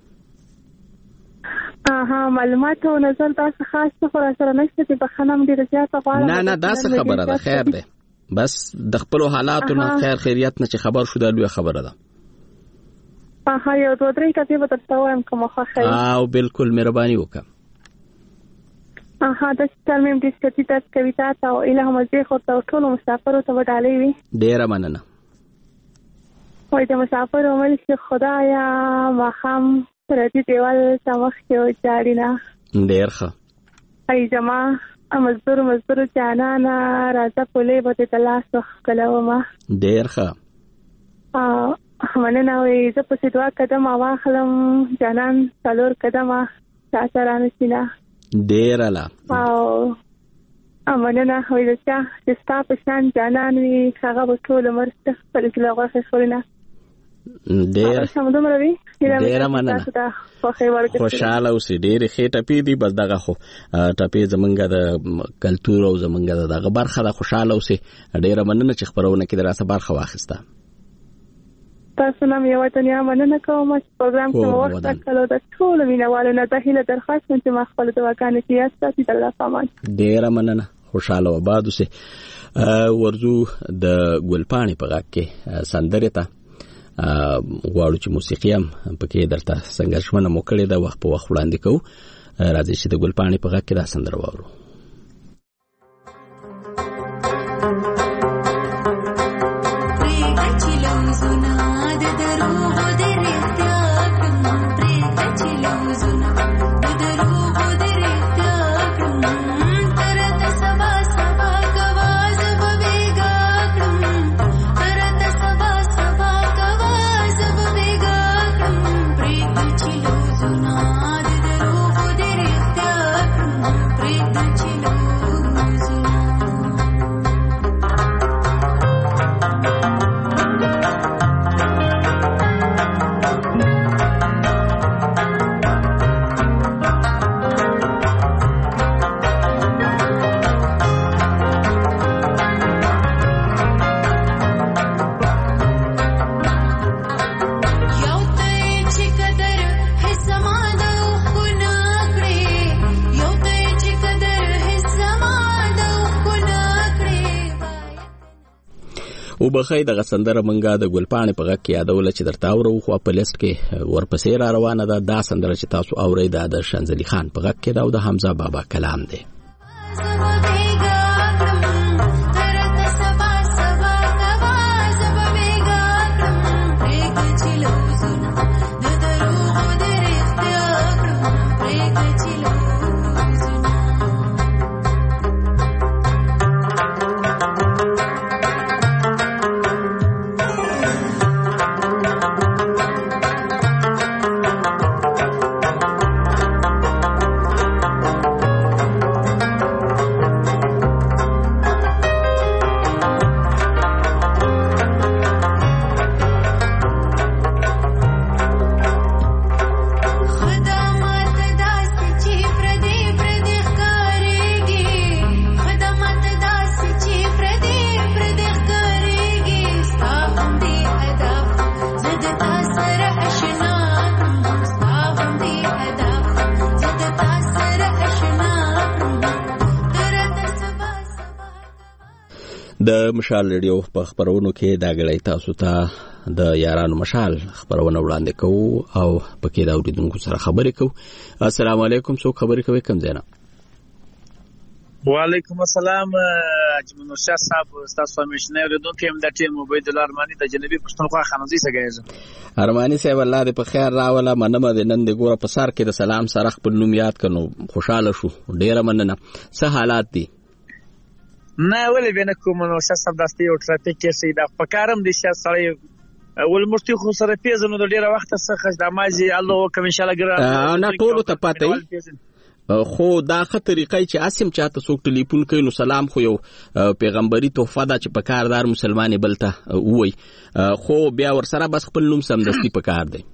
Speaker 14: معلومات او نظر تاسو خاص څه سره نشته چې بخنم ډیر زیاته غواړم
Speaker 1: نه دا څه خبره ده خیر ده بس د خپل حالاتو نه خیر خیریت نه چې خبر شو دا لوی خبره ده
Speaker 14: یو دوه درې کتې به تاسو وایم کوم خیر
Speaker 1: او بالکل مهرباني وکړه
Speaker 14: د ترمیم د ستاتیت کویتا او الهه مزه خو ټول مسافرو ته وډالې وي
Speaker 1: ډیر مننه
Speaker 14: وای د مسافر عمل چې خدایا مخام پردي دیوال سمخ کې جاړینا
Speaker 1: ډیر ښه
Speaker 14: ای جما مزدور جانانا راځه پولې به تلاش وکړو ما
Speaker 1: ډیر ښه
Speaker 14: مننه وي زه په دعا قدم واخلم جانان څلور قدمه تا سره نشینه
Speaker 1: ډیر لا
Speaker 14: او مننه وي چې ستا په شان جانان وي هغه به ټول مرسته پر کلاغه خورینه
Speaker 1: ډیر
Speaker 14: سمدومره وي
Speaker 1: ډیر مننه خوشاله اوسې ډېر ښې ټپې دي بس دغه خو ټپې زمونږ د کلتور او زمونږ دغه برخه ده خوشاله اوسې ډېره مننه چې خپرونه کې دراسه برخه واخیسته
Speaker 14: تاسو نام یو وطنیا مننه کوم چې پروګرام کې وخت راکړو د ټول مینوالو نه د هیله درخواست کوم چې ما خپل دواګانې سیاست د الله پامان
Speaker 1: ډېره مننه خوشاله وباد اوسې ورزو د ګلپاڼې په غاک کې سندره ته غواړو چې موسیقي هم پکې درته څنګه ژمنه مو کړې ده وخت په وخت وړاندې کوو راځي چې د ګلپاڼې په غاک کې دا سندره واورو وبخې د غسندره منګه د ګلپاڼې په غږ کې یادول چې درته اورو خو په لیست کې ورپسې را روانه ده دا سندره چې تاسو اورئ دا د شنزلي خان په غږ کې دا او د حمزه بابا کلام دی د مشال ریډیو په خبرونو کې دا غړی تاسو ته د یارانو مشال خبرونه وړاندې کوو او پکې دا اوریدونکو سره خبرې کوو. السلام علیکم، څوک خبرې کوي کوم ځای نه؟
Speaker 15: وعلیکم السلام اجمنو شاه صاحب، تاسو همیشه اوریدونکو هم د ټیم عبید الله ارمانی د جنوبي پښتونخوا خانوزي څخه.
Speaker 1: ارمانی صاحب الله دې په خیر راوله، مننه د نن د ګوره په سر کې د سلام سره خپل نوم یاد کړو، خوشاله شو، ډیره مننه. څه حالات دي؟
Speaker 15: نه ولې بینه کوم نو شاه صاحب داسته یو ټرافیک کې سي دا پکارم دي شاه سړی ول مشتي خو سره پیژنو د ډیره وخت څخه د ماجي الله وکم ان شاء الله ګره
Speaker 1: نه ټول ته پاتې خو دا خه طریقې چې اسیم چاته څوک ټلیفون کوي نو سلام خو یو پیغمبري تحفه ده چې پکاردار مسلمانې بلته وای، خو بیا ور سره بس خپل نوم سمدستي پکار دی.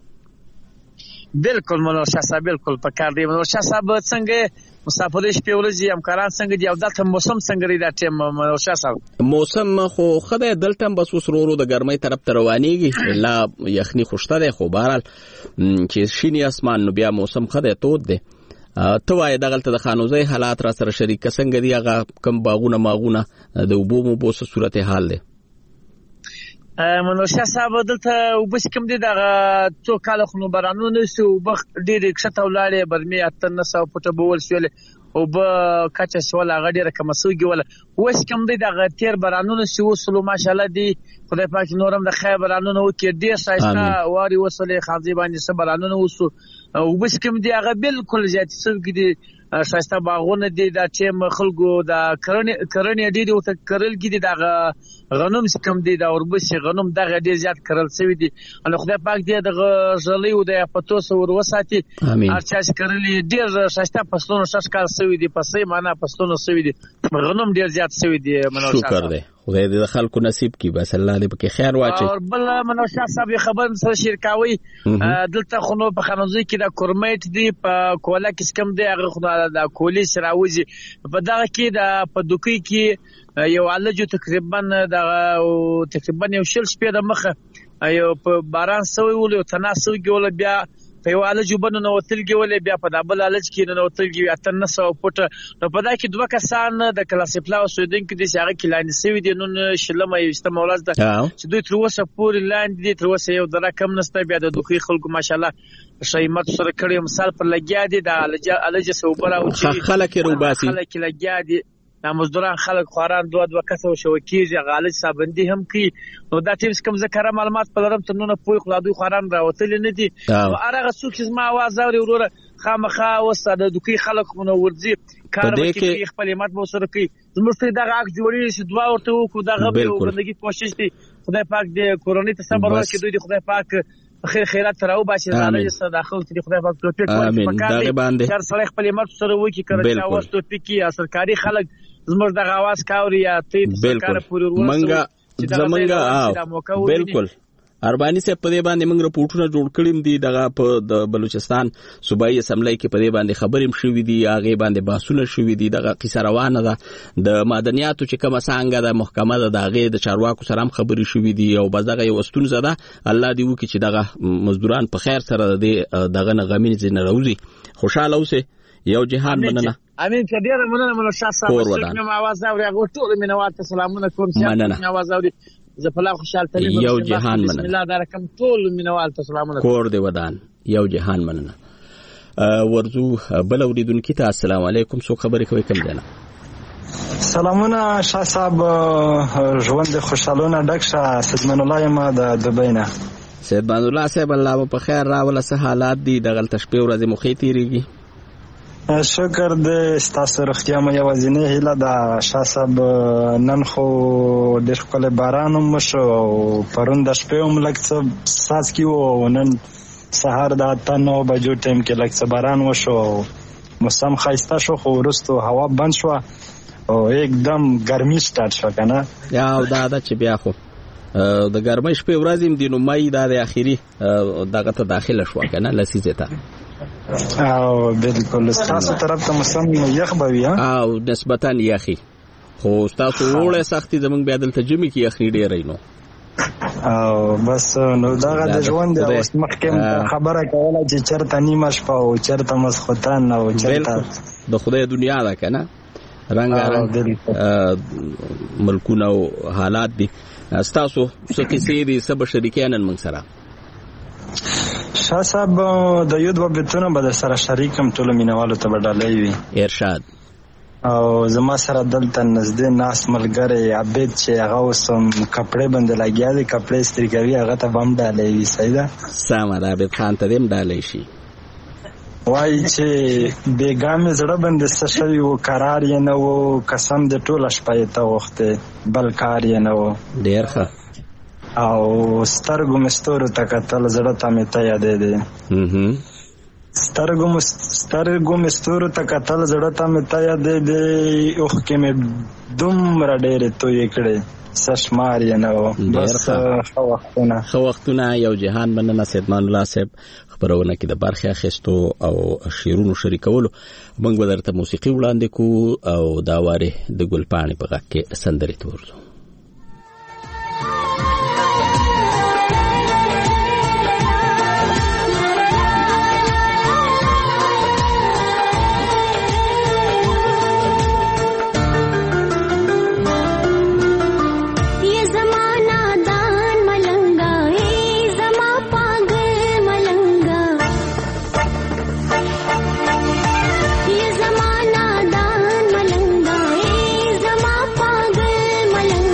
Speaker 15: بالکل منور شاه صاحب بالکل پکار دی. منور شاه صاحب څنګه مسافرې شپې ورځې همکاران څنګه دی او دلته موسم څنګه دی دا ټیم منور شاه صاحب؟
Speaker 1: موسم خو خدای دلته بس وسرورو د ګرمۍ طرف ته روانېږي، لا یخني خوشته دی خو بهرحال چې شینی اسمان نو بیا موسم خدای تود دی. ته وایې دغلته د خانوزۍ حالات را سره شریک څنګه دي؟ هغه کم باغونه ماغونه د اوبو مو څه صورت حال دی؟
Speaker 15: منور شاه صاحب دلته وبس کوم دي دغه څو کال خو بارانونه سو وبخت ډېر کښته ولاړې برمي 1800 فوټه بول شول او به کچه سوال هغه ډېر کم سوګي ولا وس کوم دي دغه تیر بارانونه سو وسلو ماشاءالله دي خدای پاک نورم د خیر بارانونه وکړي ډېر شایسته واري وسلې خاصي باندې سره بارانونه وسو وبس کوم دي هغه بالکل زیات سوګي دي شایسته باغونه دي دا چې خلکو د کرنې ډېری او کرل کې دي دا غنم سکم دي دا وربسي غنم دغه ډېر زیات کرل شوی دي ان خدای پاک دې دغه ژلې او د پتوس ور وساتي ارچا چې کرلې ډېر شایسته فصلونه شکل شوی دي پسې معنا فصلونه شوی دي غنم ډېر زیات شوی دي منو
Speaker 1: شکر دی خدای دې خلکو نصیب کی بس الله دې پکې خیر واچي
Speaker 15: او بل منو صاحب خبر سره شرکاوي دلته خو نو په خنوزي کې د کورمیټ دی په کولا کې سکم دی هغه خو د کولی سراوزي په دغه کې د په دوکي کې یو علجو تقریبا یو شل شپې د مخه یو په باران سوی ول یو تناسو ګول بیا په یو علجو بنو نو تلګي ول بیا په دابل علج کې نو تلګي اتن سو پټ نو په دا کې دوه کسان د کلاسیپلا سویدن کې د شاغه کلان سوی دي نو شلمه یو استعمالات ده چې دوی تر اوسه پورې لاندې دي تر اوسه یو دره کم نسته بیا د دوی خلکو ماشاءالله شایمت سره کړي مثال پر لګیا دي د علج سوبره او
Speaker 1: چې خلک روباسي
Speaker 15: خلک لګیا دي د مزدوران خلک خواران دوه کسو شوکیږي غالج صابندي هم کی نو دا ټیمز کوم ذکر معلومات په لرم تر نو پوي خلادوی خواران راوتل نه دي او هغه څوک چې ما आवाज اوري وروره خامخا وساده دوی خلک مونږ ورځي کار وکړي خپل مات مو سره کوي زموږ دغه اک جوړی شي دعا ورته وکړو دغه به بندګي کوشش دي خدای پاک دې کورونی ته صبر ورکړي دوی خدای پاک خیرات تراو باشي زاله صداخل چې خدای پاک توفیق ورکړي
Speaker 1: دغه باندې
Speaker 15: هر سړی خپل مات سره وکړي کړه او توفیقي سرکاري خلک زموږ د غواز کاوري یا ته سرکار پوری
Speaker 1: منګه زمنګه بالکل اربانی سے پدې باندې موږ رپورټونه جوړ کړیم دي دغه په د بلوچستان صوبایي اسمبلی کې پدې باندې خبرېم شوې دي هغه باندې باسونه شوې دي دغه قصه روانه ده د مدنیاتو چې کومه څنګه د محکمه د هغه د چارواکو سره هم خبرې شوې دي او بزغه یو ستون زده الله دې وکړي چې دغه مزدوران په خیر سره دغه غمین زین راوځي خوشاله اوسه یو جهان مننه
Speaker 15: امين كبير مننه من الشخص صاحب مع आवाज اوري هغه ټول مینوات سلامونه کوم چې आवाज اوري زه په لا خوشاله تلم
Speaker 1: یو جهان مننه
Speaker 15: بسم الله دا رقم ټول مینوات سلامونه
Speaker 1: کور دی ودان یو جهان مننه ورزو بل اوریدونکو ته السلام علیکم سو خبرې کوي کوم جنا
Speaker 16: سلامونه شاه صاحب ژوند خوشالونه ډکشه سیدمن الله ما د دبینا
Speaker 1: سیدمن الله صاحب الله په خیر راوله سه حالات دي دغه تشبيه ورځ مخې تیریږي
Speaker 16: شکر دې ستاسو روغتیا مې یوازینی هیله ده شاه صاحب نن خو ډېر ښکلی باران هم وشو او پرون د شپې هم لږ څه څاڅکي وو او نن سهار د 8-9 بجو ټایم کې لږ څه باران وشو موسم ښایسته شو خو وروستو هوا بند شوه او एकदम ګرمي سټارټ شوه که نه
Speaker 1: یا او دا ده چې بیا خو د ګرمۍ شپې ورځې هم دي نو مای دا د اخري دغه ته داخله شوه که نه لسیزې ته
Speaker 16: او بالکل تاسو طرف ته موسم یخ به وي
Speaker 1: او نسبتا یخي خو تاسو وړه سختي زمونږ بیا دلته جمی کې یخني ډېرې نو
Speaker 16: او بس نو دغه د ژوند اوس مخکې خبره کوله چې چرته نیمه شپه او چرته مسخوتن او چرته
Speaker 1: د خدای دنیا ده که نه رنګ ملکونه او حالات دي ستاسو څه کیسې دي څه بشریکیان نن موږ سره
Speaker 16: شاه صاحب د یو دوه بیتونه به در سره شریکم ټولو مینوالو ته به ډالۍ وي
Speaker 1: ارشاد
Speaker 16: او زما سره دلته نږدې ناست ملګری عبید چې هغه اوس کپړې باندې لګیا دی کپړې استري کوي هغه ته به هم ډالۍ وي صحیح ده
Speaker 1: سمه ده عبید خان ته دې هم ډالۍ شي
Speaker 16: وایي چې بېګا مې زړه باندې څه شوي و قرار یې نه و قسم دې ټوله شپه یې ته غوښتې بل کار یې نه و
Speaker 1: ډېر ښه
Speaker 16: او سترګو مې ستورو ته کتل زړه ته مې ته یادېدې سترګو مې ستورو ته کتل زړه ته مې ته یادېدې اوښکې مې دومره ډېرې تویې کړې څه شمار یې نه و بس
Speaker 1: ښه وختونه یو جهان مننه سیدمان الله صاحب خبرونه کې د برخې اخیستو او شعرونو شریکولو موږ به درته موسیقي وړاندې کوو او دا وارې د ګلپاڼې په غږ کې سندرې ته ورځو
Speaker 17: मलंगा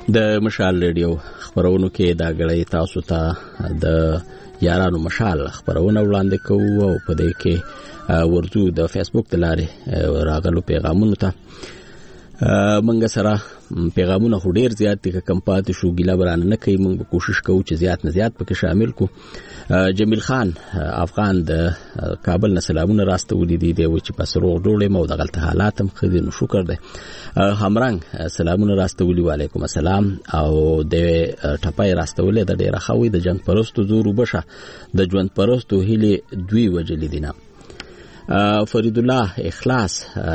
Speaker 1: د مشال ریډیو خبرونو کې دا غړې تاسو ته د یارانو مشال خبرونه وړاندې کوو او په دې کې ورته د فیسبوک د لارې راغلو پیغامونو ته منګ سره پیغامونه ډیر زیات دي کم پاتې شو ګیلا برانه نه کوي موږ کوشش کوو چې زیات نه زیات پکې شامل کو جمیل خان افغان د کابل نه سلامونه راستولې دي د وچ پسرو ډوړې مو د غلطه حالات هم خدي نو شکر ده همرنګ سلامونه راستولې وعلیکم السلام او د ټپای راستولې د ډیره خوي د جنگ پرستو زور وبشه د ژوند پرستو هلي دوی وجلې دي نه فرید الله اخلاص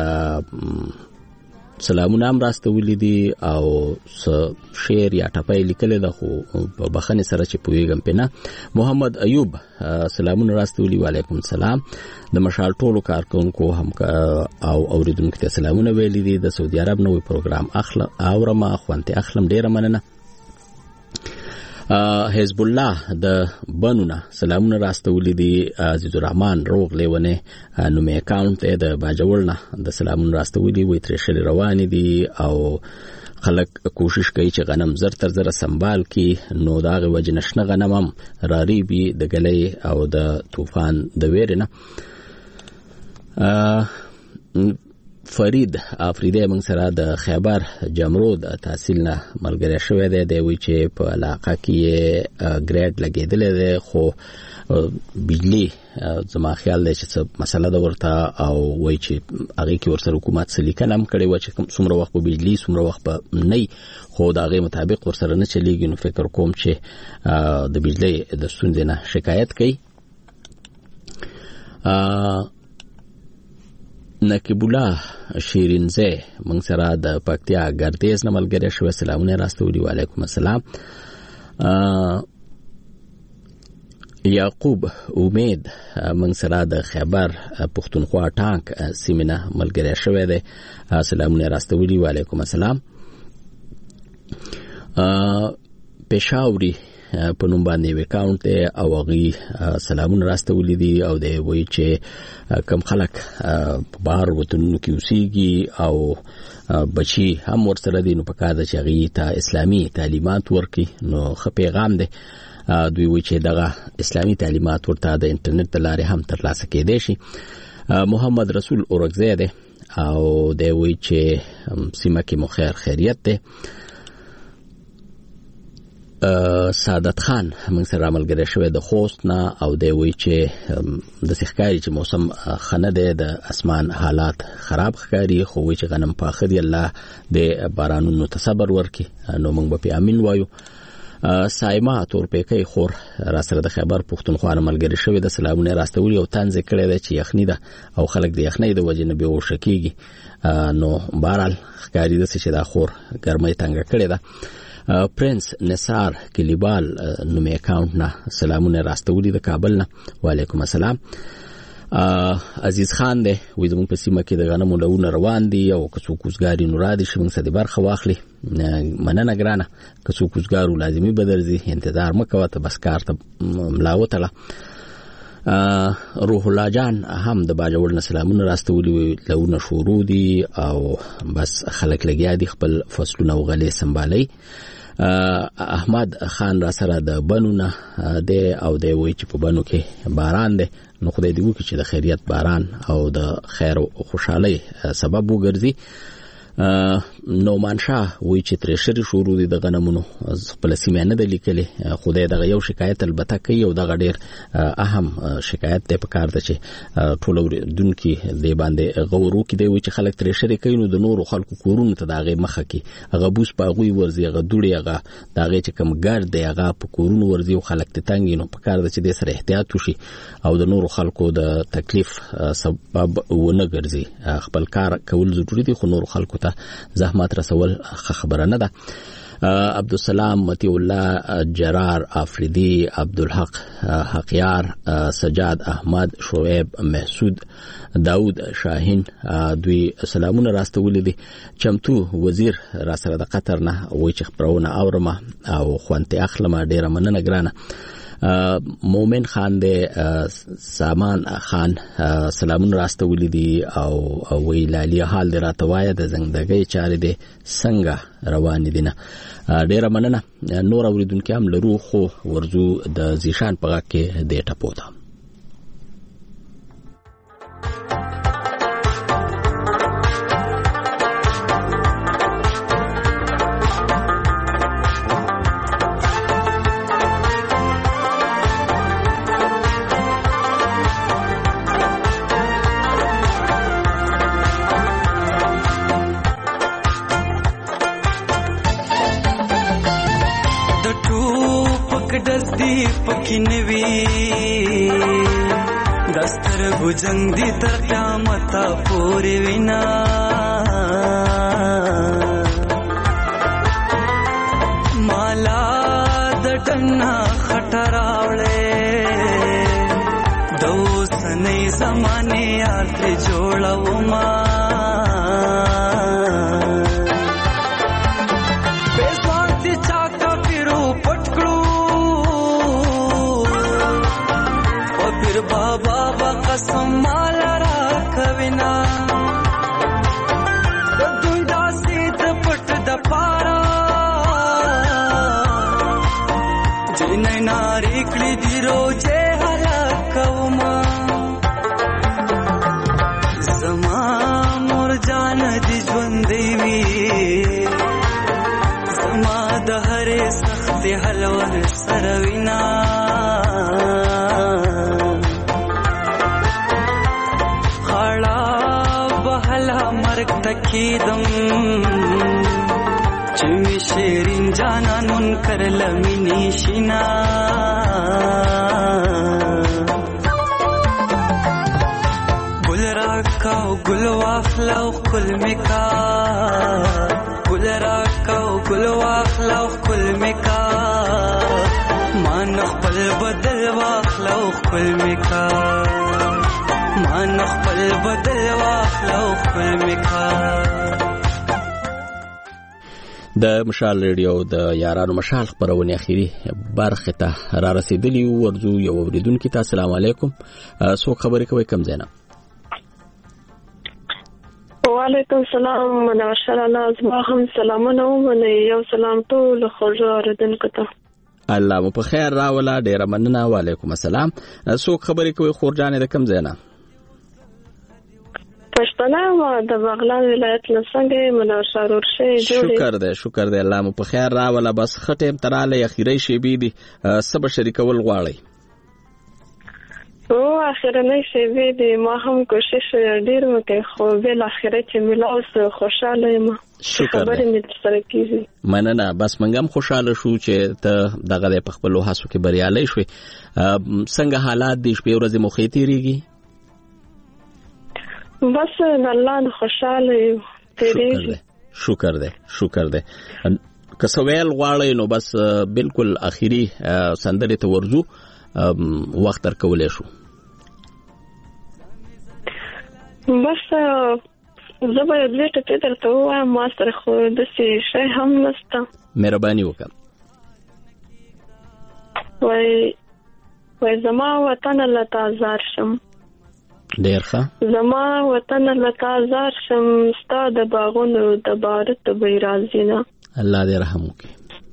Speaker 1: سلامونه هم راستولې دي او شعر یا ټپای لیکل د خو په بخنه سره چې پویګم پنه محمد ایوب سلامونه راستولې وعلیکم السلام د مشال ټولو کارکونکو هم او اوریدونکو ته سلامونه ویلي دي د سعودي عرب نوې پروګرام اورما خوانته اخلم ډیره مننه حزب الله د بنونه سلامونه راستولې دي عزیز الرحمن روغ لیونه نو می اکاونټ د باجوړنه د سلامونه راستولې وي تر شل روان دي او خلک کوشش کوي چې غنم زر تر زر سنبال کی نو داغه وجه نشنه غنمم راریبي د غلې او د طوفان د ویرنه فرید افریدی موږ سره د خیبر جمرود تحصیل نه ملګری شوی دی د وی چې په علاقه کې ګریډ لګیدل دی خو بجلی زما خیال دی چې مسله د ورته او وای چې هغه کې ورسره حکومت سلیکنه هم کړي و چې څومره وخت په بجلی څومره وخت په نه خو دا غي مطابق ورسره نه چلیږي نو فکر کوم چې د بجلی د ستونزې نه شکایت کوي نقیب الله شیرینزه موږ سره د پکتیا ګردیز نه ملګری شو سلامونه راستولي وعلیکم السلام یعقوب امید موږ سره د خیبر پښتونخوا ټانک سیمینه ملګری شوی دی سلامونه راستولي وعلیکم السلام پېښاوري په نوم باندې وکاونټ او غي سلامونه راستولې دي او د وای چې کم خلک بهر وطنونو کې اوسېږي او بچي هم ورسره دي نو په کار د چغې ته اسلامي تعلیمات ورکي نو خ پیغام دی دوی وای چې دغه اسلامي تعلیمات ورته د انټرنیټ د لارې هم ترلاسه کېدای شي محمد رسول اورګزیده او د وای چې سیمه کې مو خیریت ده سعادت خان موږ سره ملګری شوی د خوست نه او دی وی چې د ښکاری چې موسم خنه ده د اسمان حالات خراب ښکاری خو وی چې غنم پاخه دی الله د بارانونو تصبر ورکي نو موږ به امين وایو سایما تور پېکې خور را سره د خبر پښتونخوا ملګری شوی د سلامونه راستولي او تنځ کړی دی چې یخنی ده او خلک د یخنی د وجې نه به وشکیږي نو بهرال ښکاری د چې دا خور ګرمۍ تنګ کړی ده پرنس نثار کلیبال نو می اکاونټ نه سلامونه راستولي د کابل نه وعلیکم السلام عزیز خان دی وې زموږ په سیمه کې د غنمو لونه روان دي او کڅو کوزګاری نو را دي شمن سدي برخه واخلي مننه ګرانه کڅو کوزګارو لازمي بدرځي انتظار مکوه ته بس کار ته ملاوتله روح الله جان هم د باجوړ نه سلامونه راستولي لونه شروع دي او بس خلک لګیا دي خپل فصلونه وغلي سنبالي احمد خان را سره د بنونه د او د وای چې په بنو کې باران ده نو خدای دې وکړي چې د خیریت باران او د خیر او خوشحالي سبب وګرځي نومان شاه وی چې ترشری شروع دي د غنمونو خپل سیمه نه د لیکلي خدای دغه یو شکایت البته کوي او دغه ډیر اهم شکایت ته پکار ده چې ټول دونکو د باندې غورو کې دی چې خلک ترشری کوي نو د نورو خلکو کورونو ته دغه مخه کې هغه بوس پاغوي ورزي هغه دوړي هغه دغه چې کم ګرد دی هغه په کورونو ورزي او خلک ته تنګ نو پکار ده چې د سره احتیاط وشي او د نورو خلکو د تکلیف سبب ونه ګرځي خپل کار کول ضروري دي خو نورو خلکو زحمت رسول خبره نه ده عبدالسلام متی الله جرار افریدی عبدالحق حقیار سجاد احمد شعیب محسود داود شاهین دوی سلامونه راستولې دي چمتو وزیر را سره د قطر نه وای چې خبرونه اورمه او خوانته اخلمه ډیره مننه ګرانه مومن خان د سامان خان سلامون راستولې دي او وی لالی حال د راتوای د زندګۍ چارې د څنګه روان دي نه ډیره مننه نور اوریدونکو هم لرو خو ورزو د زیشان په کې د ټپوتا
Speaker 17: جنگ دی تر قیامت پوری وینا مالا د ټنا خټراوړې دوسنې زمانه یار ته جوړاو ما بېسوارتي چاکا پیرو پټکړو او پیر بابا قسم مال را کوینا د دوی داسې د پټ د پارا جنې ناری کړي دی روزه هلاکوما زما مور جان دی ژوند دی زما د هرې سخت حلور سروینا تکیدم چوی شیرین جانانون کرلمی نیشینا گل راکاو گل واخلاو کل مکا گل راکاو گل واخلاو کل مکا مان خپل بدل واخلاو کل مکا مان خپل بدل واخلو خپل میکا
Speaker 1: د مشال ریډیو د یارانو مشال خبرونه اخیری برخه ته را رسیدلی ورزو یو اوریدونکو ته السلام علیکم سو خبرې کوي کم زینا
Speaker 14: وعلیکم السلام مناشر الله زما هم سلامونه ومنه یو سلام ټول خوږ اوریدونکو ته
Speaker 1: الله مو په خیر راولا ډیر مننه وعلیکم السلام سو خبرې کوي خورجان د کم زینا
Speaker 14: پښتنه ما د بغلان ولایت لسنګ منور شارور شي جوړي
Speaker 1: شکر دی الله مو په خیر راولا بس خټم تراله اخیری شی بي دي سبا شریکول غواړي
Speaker 14: او اخیرنه شی بي دي ما هم کوشش ډیر وکړ خو بل اخیره چې ملاوس خوشاله یم خبرې مې سره کیږي
Speaker 1: مننه بس منګم خوشاله شو چې ته دغه په خپل هڅو کې بریالي شوي څنګه حالات دي شپې ورځې مخې تیریږي
Speaker 14: بس الله خوشاله تیریږي
Speaker 1: شکر دی که سوال غواړئ نو بس بالکل اخیری سندرې ته ورځو وخت تر کولای شو
Speaker 14: بس زه به دې ته درته وایم ما سره خو داسې شی هم نشته
Speaker 1: مهرباني وکړه
Speaker 14: وای زما وطن لتا زار شم
Speaker 1: ډیر ښه
Speaker 14: زما وطن لتا زار شم ستا د باغونو د بارت بیرازینا
Speaker 1: الله دې رحم وکړي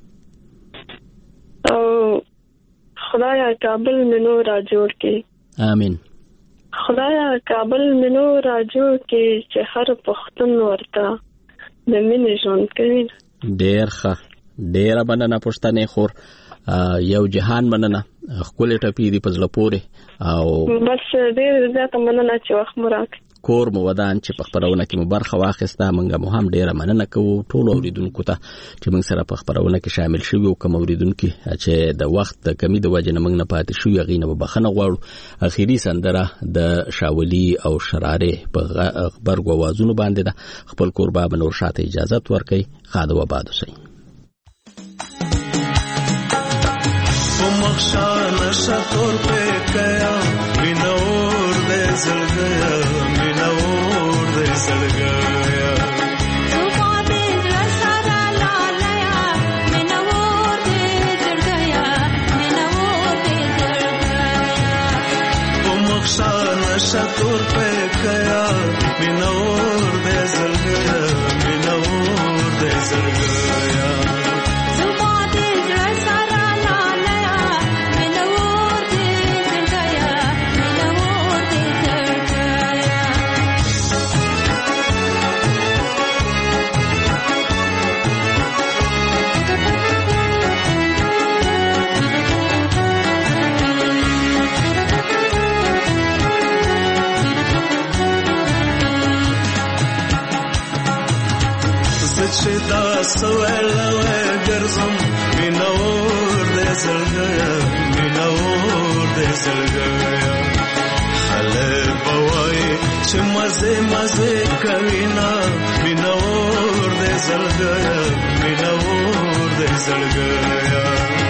Speaker 14: او خدایا کابل منو را جوړ کړي
Speaker 1: امين
Speaker 14: خدایا کابل منو را جوړ کړي چې هر پښتون ورته د مینې ژوند کوي
Speaker 1: ډیر ښه ډیر مننه پښتنې خور یو جهان مننه خپل ټپی دی پزله پوره او
Speaker 14: بس ډیر زیاته مننه چې وخت مو راکړ
Speaker 1: کور مو ودان چې په خبرونه کې مو برخه واخیسته منګه مو هم ډیره مننه کوو ټول اوریدونکو ته چې موږ سره په خبرونه کې شامل شوي او کوم اوریدونکو چې د وخت د کمی د وجه نه موږ نه پاتې شو یغینه به بخنه غواړو اخیری سندره د شاولی او شراره په خبرګو وازونو باندې ده خپل قربا بنور شاته اجازه ورکړي خاده و باد وسي
Speaker 11: مخشان شطور پہ گیا مینور دے زل گیا مینور دے زل گیا
Speaker 18: صبح دے رسارا لا لیا مینور دے زل گیا مینور دے
Speaker 11: نشه تور په کیا مینور دې زړګیا مینور دې زړګیا
Speaker 18: زما دې زړه سره لالیا مینور دې زړګیا مینور دې زړګیا
Speaker 11: چې دا سوالوي ګرځم مینور دې زړګیا مینور دې زړګیا خلک بوای چې مزه مزه کوي نا مینور دې زړګیا مینور دې زړګیا